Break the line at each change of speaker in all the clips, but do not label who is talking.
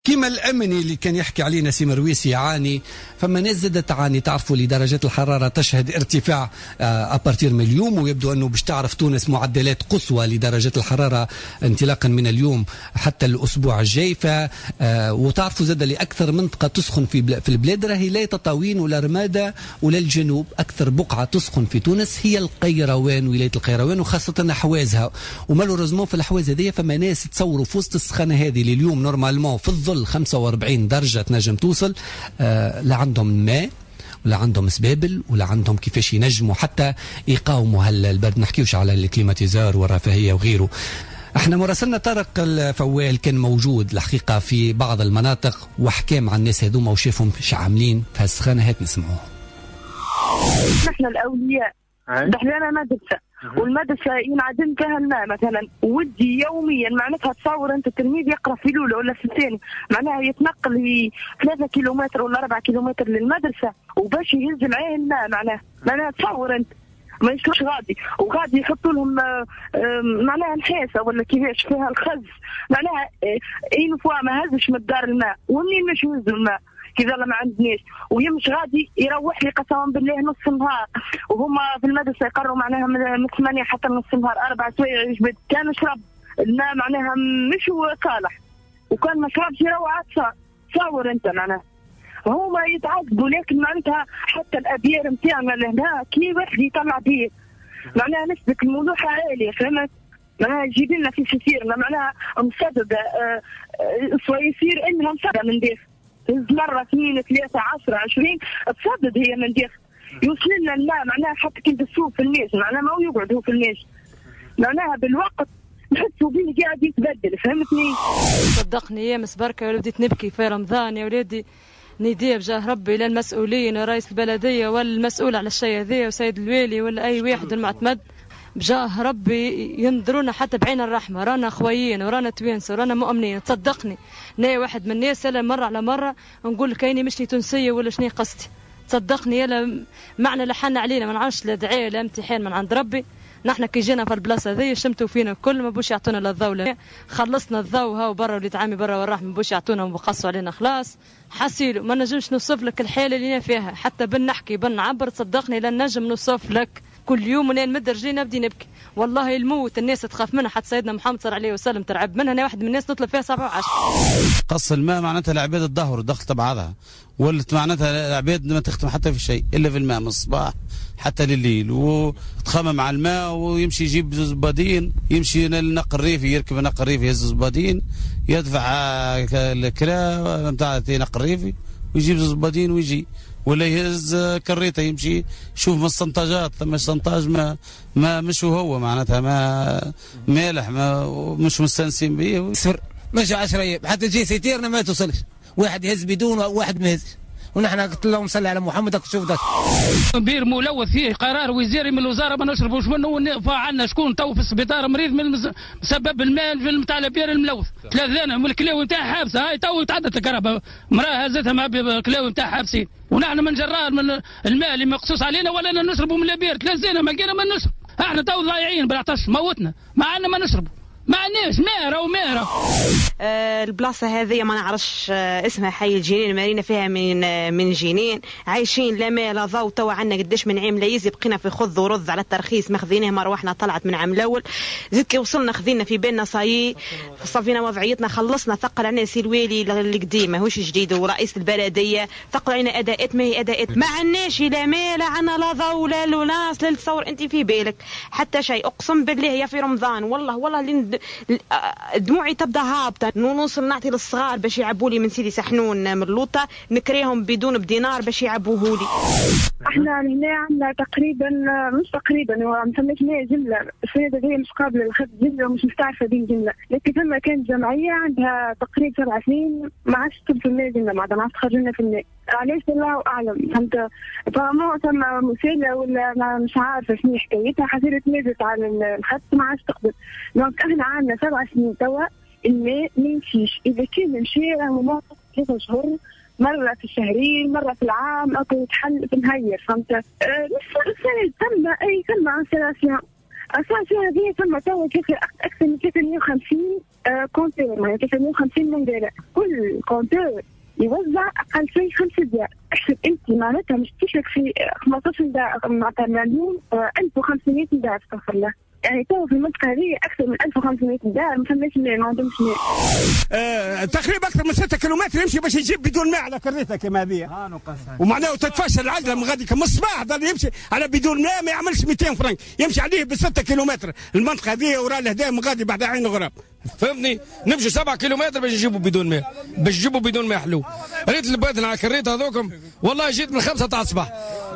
كما الأمني اللي كان يحكي عليه نسيم الرويسي يعاني، فما ناس زادت تعاني. تعرفوا لدرجات الحرارة تشهد ارتفاع أبارتير من اليوم، ويبدو أنه باش تعرف تونس معدلات قصوى لدرجات الحرارة انطلاقا من اليوم حتى الأسبوع الجاي. وتعرفوا زاد لأكثر منطقة تسخن في البلاد راهي لا تطاوين ولا رمادة ولا الجنوب. أكثر بقعة تسخن في تونس هي القيروان، ولاية القيروان، وخاصة حوازها. ومالوريزمون في الحواز هذه فما ناس تصوروا في وسط السخانة هذه لليوم نورمالمون في الظل 45 درجة تنجم توصل، لا عندهم ماء ولا عندهم سبابل ولا عندهم كيفاش ينجموا حتى يقاوموا البرد. نحكيوش على الكليماتيزار والرفاهية وغيره. احنا مراسلنا طارق الفوال كان موجود الحقيقة في بعض المناطق وحكى مع الناس هذوما وشافهم ايش عاملين في هالسخانة. هات نسمعوه.
نحن الأولياء دحنا مدرسة، والمدرسة ينعدم فيها الماء مثلا، ودي يوميا معناتها تصور انت التلميذ يقرا في الاولى ولا في الثاني معناها يتنقل 3 كيلومتر ولا 4 كيلومتر للمدرسة وباش يهز معاه الماء، معناها تصور انت ما يشلوش وغادي يحطوا لهم معناها نحاسة ولا كيفاش فيها الخز، معناها اين فوا ما هزش من الدار الماء، ومنين مش يهزوا الماء كذا ما عندناش، ويمش غادي يروح لي قسما بالله نص النهار، وهما في المدرسه يقروا معناها من 8 حتى نص النهار 4 سوايع يجبد. كان يشرب الماء معناها مش هو صالح، وكان ما شربش يروح عطشان. تصور انت معناها هما يتعذبوا، لكن معناتها حتى الابيار نتاعنا لهنا كي واحد يطلع بيه معناها نسبه الملوحه عاليه، فهمت؟ معناها يجيب لنا في سفيرنا معناها مصدده يصير انها مصدده من داخل مرة 2 3 10 20 تصدد هي من داخل يوصل لنا الماء معناها حتى كي تسوق في الناس معناها ما يقعدوا في الناس معناها بالوقت نحسوا بيه قاعد يتبدل، فهمتني؟
صدقني يا مسبركة يا ولدي نبكي في رمضان يا ولدي، نديه بجاه ربي للمسؤولين ورئيس البلدية والمسؤول على الشيء هذا وسيد الوالي ولا أي واحد المعتمد بجاه ربي ينظرونا حتى بعين الرحمة. رانا خويين ورانا توانسة ورانا مؤمنين. تصدقني نا واحد من الناس يلا مرة على مرة نقول كايني مش لي تونسية ولا شني قصتي. تصدقني يلا معنى لحن علينا ما نعرفش لا دعاية لا امتحان من عند ربي. نحن كي جينا في البلاصة ذي شمتوا فينا كل ما بوش يعطونا للضوء، خلصنا الضوء هاو برا وليد عامي برا والرحمة بوش يعطونا وبقصوا علينا خلاص. حسيلو ما نجمش نوصف لك الحالة اللي فيها حتى بنحكي بنعبر. تصدقني لن نجم نوصف لك. كل يوم ونين مد رجلينا نبدي نبكي والله. الموت الناس تخاف منها حتى سيدنا محمد صلى الله عليه وسلم ترعب منها. انا واحد من الناس نطلب فيها 7 و10.
قص الماء معناتها العباد الظهر دخلت بعضها، ولت معناتها العباد ما تختم حتى في شيء الا في الماء من الصباح حتى لليل، وتخمم على الماء ويمشي يجيب زبادين، يمشي للنق الريفي يركب نق الريفي يهز زبادين يدفع الكرا نتاع نق الريفي ويجيب زبادين ويجي، ولا يهز كريته يمشي يشوف من السنتاجات. ثم السنتاج ما مش هو معناتها ما مالح ما مش مستنسين به
سر مش 10 ايام حتى تجي سيتيرنا ما توصلش، واحد يهز بدون وواحد ما يهزش، ونحن قلت لهم صلي على محمد شوف ده
بير ملوث فيه قرار وزيري من الوزاره ما نشربوش منه. فعلنا شكون تو في السبيطار مريض من بسبب الماء نتاع البير الملوث. 3 من الكلاوي نتاع حابسه هاي تو تعدت الكهرباء مراه هزتها مع الكلاوي نتاع حابسين، ونحن من جرار من الماء اللي مقصوص علينا ولا نشربوا من البير. 3 زينه ما لقينا ما نشرب. احنا تو ضايعين بالعطش موتنا مع ان ما نشربوا ما عندناش ميرة وميرة.
البلاصة هذه ما نعرفش اسمها حي الجنين، مارينا فيها من جنين، عايشين لا ماء لا ضوء. توا عندنا قداش من عام لا يزي بقينا في خذ ورد على الترخيص ماخذينه مروحنا طلعت من عام الاول. زيد كي وصلنا خذينا في بالنا صاي صفينا وضعيتنا خلصنا. ثقل علينا سي الوالي القديم ماهوش جديد ورئيس البلدية ثقل علينا اداءات ما هي اداءات ما عندناش لا ماء لا عنا لا ضوء لا ناس لا تصور انت في بالك حتى شيء. اقسم بالله يا في رمضان والله دموعي تبدا هابطه. نوصل نعطي للصغار باش يعبوا لي من سيدي سحنون من اللوطه نكريهم بدون بدينار باش يعبوه لي.
احنا هنا عندنا تقريبا مش تقريبا هو مسميت لنا جمله السيده هي مش قابله للخد جمله ومش مستعرفه بين جمله، لكن ثم كانت جمعيه عندها تقريبا 7 سنين ما عادش تدخل لنا جمله ما عادش تخرجنا في الماء. علاش الله اعلم. فهمت؟ فما ثم مساله ولا مش عارفه شنو حكايتها حسيت نزلت على الخط ما عادش تقبل. دونك احنا عندنا 7 سنين توا الماء ما يمشيش. اذا كان مشي راهو 3 شهور مرة في الشهرين مرة في العام أو يتحل في نهير. فهمت؟ السنة تم أي تم أساسها هذه تم توا أكثر من 350 كونتور معناتها 350 من دولار، كل كونتور يوزع اقل شيء 5 ديار. احسب انت معناتها مش تشرك في 15 دار معناتها مليون 1500 دار استغفر الله. يعني تو في المنطقه هذه اكثر من 1500 دار ما فماش ماء، ما عندهمش
ماء. تقريبا اكثر من 6 كيلومتر يمشي باش يجيب بدون ماء على كريته كما هذه، ومعناه تتفشل العجله من غادي كم الصباح ضل يمشي على بدون ماء ما يعملش 200 فرنك، يمشي عليه ب6 كيلومتر المنطقه هذه ورا الهدايا من غادي بعد عين غراب.
فهمتني؟ نمشي 7 كيلومتر باش نجيبوا بدون ماء، باش نجيبوا بدون ماء حلو. ريت البدن على كريته هذوكم والله جيت من 5 تاع الصباح،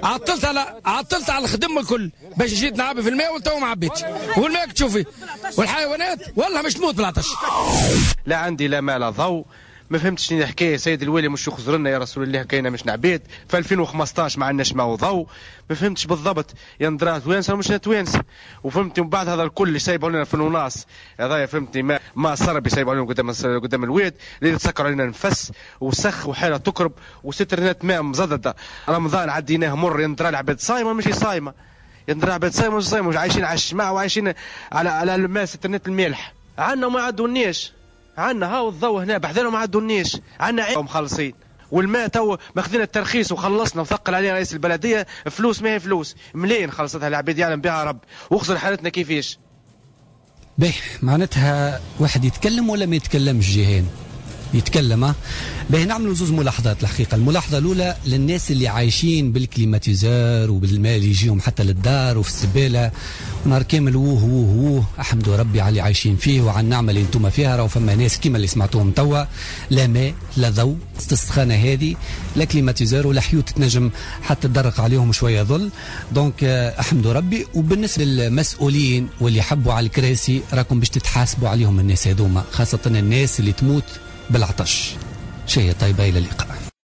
عطلت على الخدم الكل باش جيت نعبي في الماء والتو ما عبيتش، والماء تشوفي والحيوانات والله مش تموت بالعطش.
لا عندي لا ماء لا ضوء، ما فهمتش شنو الحكايه. سيد الوالي مش يخزر لنا يا رسول الله كاينه مش نعبيد. في 2015 ما عندناش ماء وضوء، ما فهمتش بالضبط يا ندرا توانسه ومش توانسه. وفهمتني من بعد هذا الكل اللي سايبوا لنا في الوناس هذايا فهمتني ما صرب يسايبوا لنا قدام الواد اللي تسكر علينا نفس وسخ وحاله تكرب وسترنات ماء مزدده. رمضان عديناه مر يا ندرا العباد صايمه مش صايمه، يا ندرا العباد صايمه مش صايمه، عايشين على الشماع وعايشين على الماء سترنات الملح. عنا ما عدونيش، عنا هاو الضوء هنا بحذنا ما عدونيش، عنا مخلصين والماء تو ماخذين الترخيص وخلصنا وثقل علينا رئيس البلديه فلوس ما هي فلوس مليين خلصتها العباد يعلم بها رب وخسر حالتنا كيفاش.
باهي معناتها واحد يتكلم ولا ما يتكلمش جيهان؟ يتكلم. باهي نعملوا زوز ملاحظات. الحقيقه الملاحظه الاولى للناس اللي عايشين بالكليماتيزار وبالماء اللي يجيهم حتى للدار وفي الزباله ونهار كامل ووه احمد ربي على اللي عايشين فيه وعلى النعمه اللي انتم فيها. راهو فما ناس كيما اللي سمعتوهم توا لا ماء لا ضوء، السخانه هذه لا كليماتيزار ولا حيوت تنجم حتى تدرق عليهم شويه ظل. دونك احمد ربي. وبالنسبه للمسؤولين واللي حبوا على الكراسي راكم باش تتحاسبوا عليهم الناس هذوما، خاصه الناس اللي تموت بالعطش. شيء طيبة إلى اللقاء.